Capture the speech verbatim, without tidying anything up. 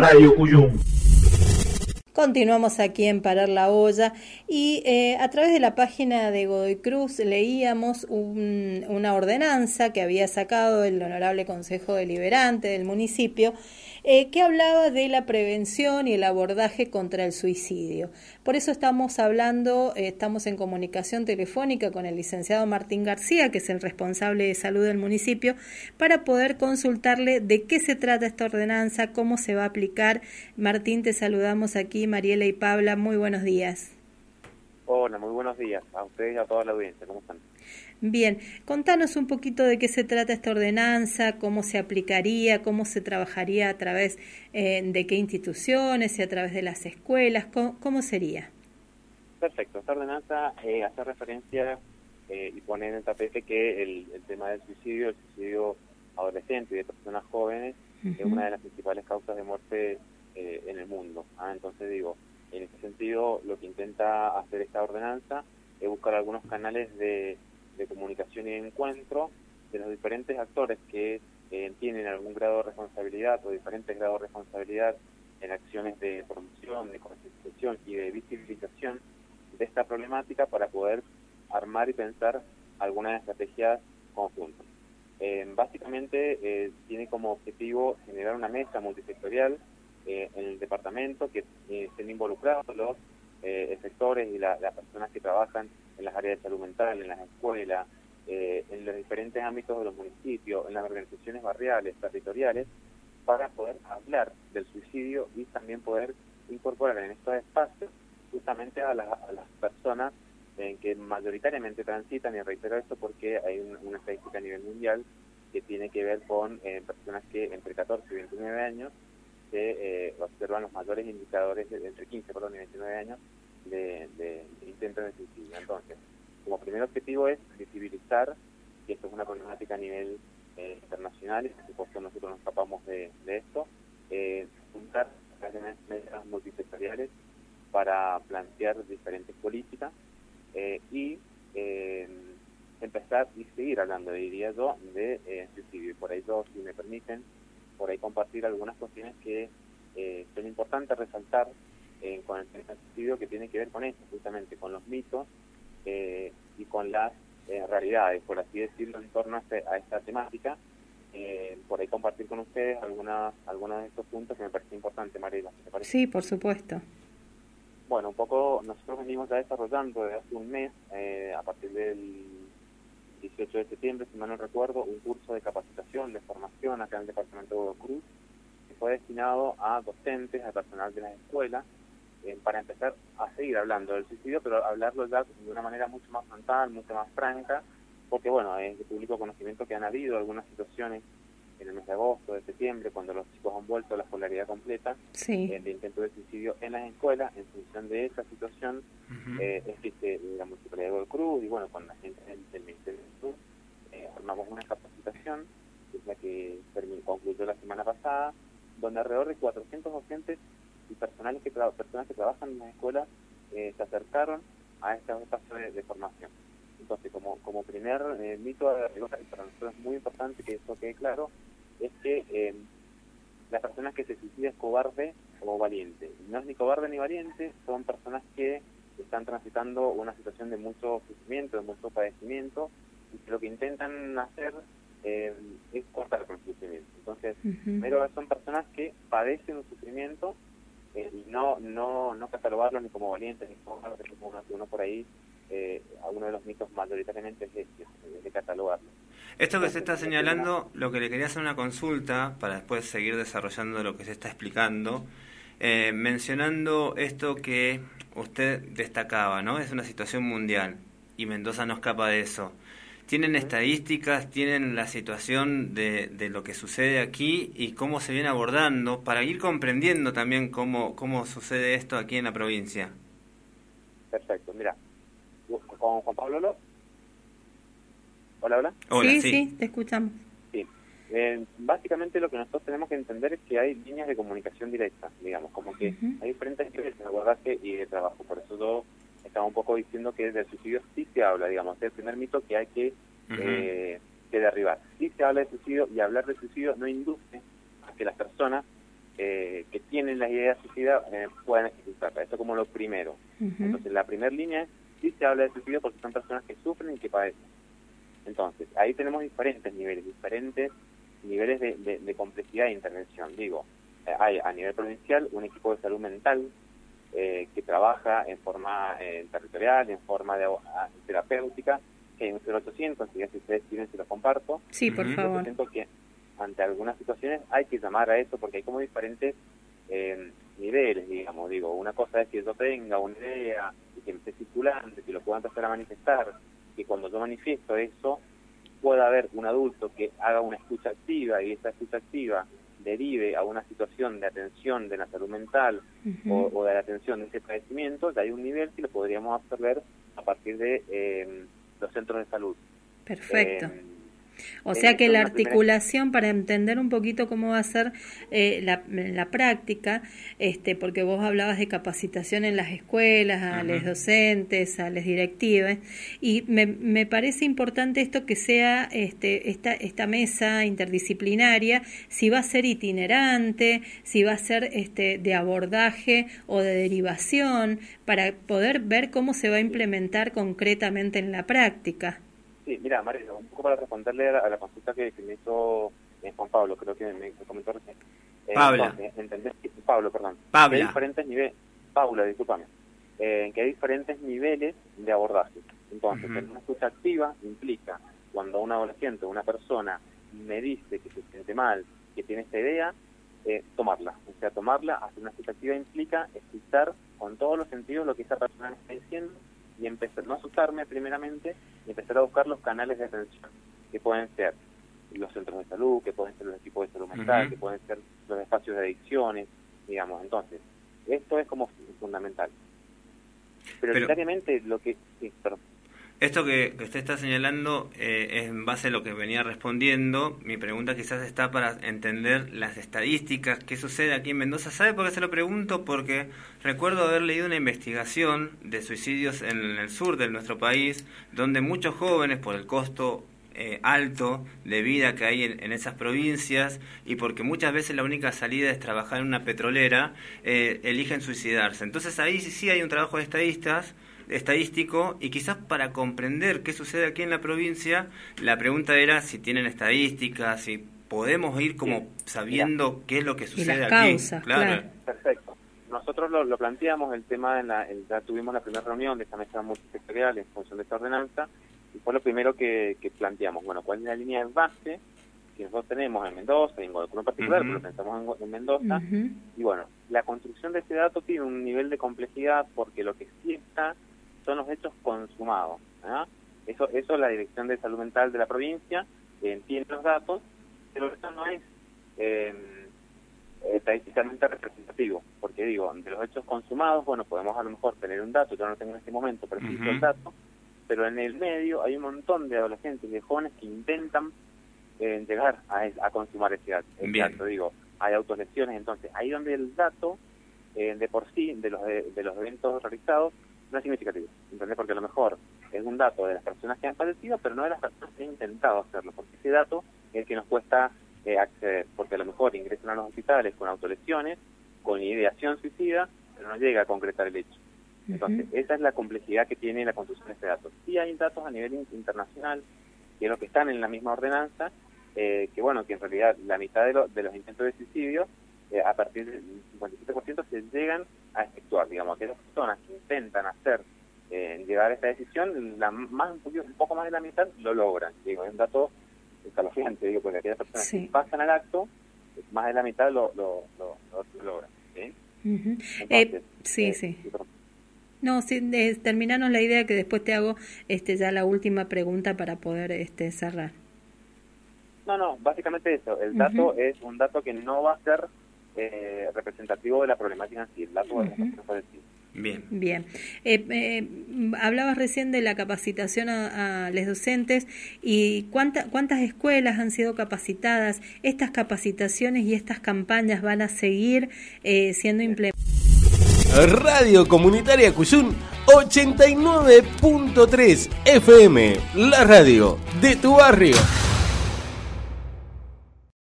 Radio Cuyum. Continuamos aquí en Parar la Olla y eh, a través de la página de Godoy Cruz leíamos un, una ordenanza que había sacado el Honorable Consejo Deliberante del municipio eh, que hablaba de la prevención y el abordaje contra el suicidio. Por eso estamos hablando, eh, estamos en comunicación telefónica con el licenciado Martín García, que es el responsable de salud del municipio, para poder consultarle de qué se trata esta ordenanza, cómo se va a aplicar. Martín, te saludamos aquí. Mariela y Paula, muy buenos días. Hola, muy buenos días a ustedes y a toda la audiencia, ¿cómo están? Bien, contanos un poquito de qué se trata esta ordenanza, cómo se aplicaría, cómo se trabajaría a través eh, de qué instituciones y a través de las escuelas, cómo, cómo sería. Perfecto, esta ordenanza eh, hace referencia eh, y pone en el tapete que el, el tema del suicidio, el suicidio adolescente y de personas jóvenes, uh-huh. es una de las principales causas de muerte Eh, en el mundo. ¿ah? Entonces digo, en ese sentido lo que intenta hacer esta ordenanza es buscar algunos canales de, de comunicación y de encuentro de los diferentes actores que eh, tienen algún grado de responsabilidad o diferentes grados de responsabilidad en acciones de promoción, de concientización y de visibilización de esta problemática para poder armar y pensar algunas estrategias conjuntas. Eh, básicamente eh, tiene como objetivo generar una mesa multisectorial Eh, en el departamento, que eh, estén involucrados los eh, sectores y la, las personas que trabajan en las áreas de salud mental, en las escuelas, eh, en los diferentes ámbitos de los municipios, en las organizaciones barriales, territoriales, para poder hablar del suicidio y también poder incorporar en estos espacios justamente a, la, a las personas eh, que mayoritariamente transitan, y reitero esto porque hay un, una estadística a nivel mundial que tiene que ver con eh, personas que entre catorce y veintinueve años que eh, observan los mayores indicadores de, entre quince perdón, y veintinueve años de, de, de intentos de suicidio. Entonces, como primer objetivo es visibilizar que esto es una problemática a nivel eh, internacional, y por supuesto nosotros nos escapamos de, de esto, eh, juntar mesas multisectoriales para plantear diferentes políticas eh, y eh, empezar y seguir hablando, diría yo, de eh, suicidio. Y por ahí yo, si me permiten, por ahí compartir algunas cuestiones que eh, son importantes resaltar eh, con el suicidio, que tiene que ver con esto, justamente con los mitos eh, y con las eh, realidades, por así decirlo, en torno a, este, a esta temática. Eh, por ahí compartir con ustedes algunas algunos de estos puntos que me parece importante, Mariela. ¿Te parece? Sí, por supuesto. Bueno, un poco nosotros venimos ya desarrollando desde hace un mes, eh, a partir del dieciocho de septiembre, si mal no recuerdo, un curso de capacitación, de formación acá en el departamento de Godoy Cruz, que fue destinado a docentes, a personal de las escuelas, eh, para empezar a seguir hablando del suicidio, pero hablarlo ya de una manera mucho más frontal, mucho más franca, porque bueno, es de público conocimiento que han habido algunas situaciones en el mes de agosto, de septiembre, cuando los chicos han vuelto a la escolaridad completa, sí. eh, de intento de suicidio en las escuelas. En función de esa situación, uh-huh. eh, existe la Municipalidad de Godoy Cruz, y bueno, con la gente del, del Ministerio de Salud, eh, formamos una capacitación, que es la que terminó, concluyó la semana pasada, donde alrededor de cuatrocientos docentes y personales que tra- personas que trabajan en las escuelas eh, se acercaron a estos espacios de, de formación. Entonces, como como primer eh, mito, y para nosotros es muy importante que eso quede claro, es que eh, la persona que se suicida es cobarde o valiente. No es ni cobarde ni valiente, son personas que están transitando una situación de mucho sufrimiento, de mucho padecimiento, y que lo que intentan hacer eh, es cortar con el sufrimiento. Entonces, uh-huh. primero son personas que padecen un sufrimiento eh, y no no no catalogarlos ni como valientes ni como cobardes, como uno, uno por ahí. Eh, a uno de los mitos mayoritariamente es este, de catalogarlo. Esto que se está señalando, lo que le quería hacer una consulta para después seguir desarrollando lo que se está explicando, eh, mencionando esto que usted destacaba, ¿no? Es una situación mundial y Mendoza no escapa de eso. ¿Tienen ¿Sí? estadísticas, tienen la situación de, de lo que sucede aquí y cómo se viene abordando para ir comprendiendo también cómo, cómo sucede esto aquí en la provincia? Perfecto, mira. ¿Con Juan Pablo López? Hola, hola. Hola, sí, sí, sí, te escuchamos. Sí. Eh, básicamente lo que nosotros tenemos que entender es que hay líneas de comunicación directa, digamos, como que uh-huh. hay diferentes niveles de abordaje y de trabajo. Por eso yo estaba un poco diciendo que del suicidio sí se habla, digamos, es el primer mito que hay que, uh-huh. eh, que derribar. Sí se habla de suicidio, y hablar de suicidio no induce a que las personas eh, que tienen las ideas suicidas eh, puedan ejecutarla. Esto como lo primero. Uh-huh. Entonces, la primera línea es, sí se habla de suicidio porque son personas que sufren y que padecen. Entonces, ahí tenemos diferentes niveles, diferentes niveles de, de, de complejidad de intervención. Digo, eh, hay a nivel provincial un equipo de salud mental eh, que trabaja en forma eh, territorial, en forma de, a, terapéutica, que hay un cero ochocientos, si ustedes quieren se los comparto. Sí, por uh-huh. favor. Siento que ante algunas situaciones hay que llamar a eso porque hay como diferentes eh, niveles, digamos. Digo, una cosa es que yo tenga una idea y que me esté circulando, que lo pueda empezar a manifestar, que cuando yo manifiesto eso pueda haber un adulto que haga una escucha activa y esa escucha activa derive a una situación de atención de la salud mental uh-huh. o, o de la atención de ese padecimiento. Ya hay un nivel que lo podríamos absorber a partir de eh, los centros de salud. Perfecto. Eh, O sea que la articulación, para entender un poquito cómo va a ser eh, la, la práctica, este, porque vos hablabas de capacitación en las escuelas, a uh-huh. los docentes, a las directivas, y me, me parece importante esto que sea este, esta, esta mesa interdisciplinaria, si va a ser itinerante, si va a ser este, de abordaje o de derivación, para poder ver cómo se va a implementar concretamente en la práctica. Sí, mira, María, un poco para responderle a la, a la consulta que, que me hizo eh, Juan Pablo, creo que me, me comentó recién. Eh, Paula. Entonces, entender que, Pablo, perdón. Paula. Que hay diferentes niveles, Paula, discúlpame, eh, que hay diferentes niveles de abordaje. Entonces, uh-huh. una escucha activa implica cuando un adolescente o una persona me dice que se siente mal, que tiene esta idea, eh, tomarla. O sea, tomarla, hacer una escucha activa implica escuchar con todos los sentidos lo que esa persona me está diciendo y empezar, no asustarme primeramente, y empezar a buscar los canales de atención, que pueden ser los centros de salud, que pueden ser los equipos de salud mental, uh-huh. que pueden ser los espacios de adicciones, digamos. Entonces, esto es como fundamental. Prioritariamente, Pero, lo que... Sí, perdón. Esto que, que usted está señalando eh, es en base a lo que venía respondiendo. Mi pregunta quizás está para entender las estadísticas, qué sucede aquí en Mendoza. ¿Sabe por qué se lo pregunto? Porque recuerdo haber leído una investigación de suicidios en el sur de nuestro país, donde muchos jóvenes, por el costo eh, alto de vida que hay en, en esas provincias, y porque muchas veces la única salida es trabajar en una petrolera, eh, eligen suicidarse. Entonces ahí sí, sí hay un trabajo de estadistas, estadístico, y quizás para comprender qué sucede aquí en la provincia, la pregunta era si tienen estadísticas, si podemos ir como sí. sabiendo Mira. qué es lo que sucede las aquí. Causas, claro. claro. Perfecto. Nosotros lo, lo planteamos, el tema, en la, el, ya tuvimos la primera reunión de esta mesa multisectorial en función de esta ordenanza, y fue lo primero que, que planteamos. Bueno, ¿cuál es la línea de base que nosotros tenemos en Mendoza, en Guadalajara en particular, uh-huh. pero pensamos en, en Mendoza? Uh-huh. Y bueno, la construcción de ese dato tiene un nivel de complejidad porque lo que sí está son los hechos consumados. ¿eh? Eso, eso la Dirección de Salud Mental de la provincia eh, tiene los datos, pero eso no es eh, estadísticamente representativo, porque digo, de los hechos consumados, bueno, podemos a lo mejor tener un dato, yo no tengo en este momento preciso uh-huh. el dato, pero en el medio hay un montón de adolescentes y de jóvenes que intentan eh, llegar a, a consumar ese dato. Exacto, digo, hay autolesiones, entonces ahí donde el dato eh, de por sí, de los de, de los eventos realizados, no es significativo, ¿entendés? Porque a lo mejor es un dato de las personas que han padecido, pero no de las personas que han intentado hacerlo, porque ese dato es el que nos cuesta eh, acceder, porque a lo mejor ingresan a los hospitales con autolesiones, con ideación suicida, pero no llega a concretar el hecho. Entonces, uh-huh. esa es la complejidad que tiene la construcción de este dato. Sí hay datos a nivel internacional, que es lo que están en la misma ordenanza, eh, que bueno, que en realidad la mitad de, lo, de los intentos de suicidio, eh, a partir del cincuenta y siete por ciento se llegan a efectuar, digamos, aquellas personas que intentan hacer, eh, llegar a esta decisión, la más un, poquito, un poco más de la mitad lo logran. Digo, es un dato escalofriante, digo, porque aquellas personas sí. que pasan al acto, más de la mitad lo, lo, lo, lo, lo logran. ¿Sí? Uh-huh. Entonces, eh, sí, eh, sí. sí No, sí, eh, terminanos la idea, que después te hago este ya la última pregunta para poder este cerrar. No, no, básicamente eso. El dato uh-huh. es un dato que no va a ser eh, representativo de la problemática en sí. El dato uh-huh. es no puede decir. Bien. Bien. Eh, eh, hablabas recién de la capacitación a, a los docentes, y cuánta, cuántas escuelas han sido capacitadas. ¿Estas capacitaciones y estas campañas van a seguir eh, siendo implementadas? Radio Comunitaria Cuyún ochenta y nueve punto tres F M, la radio de tu barrio.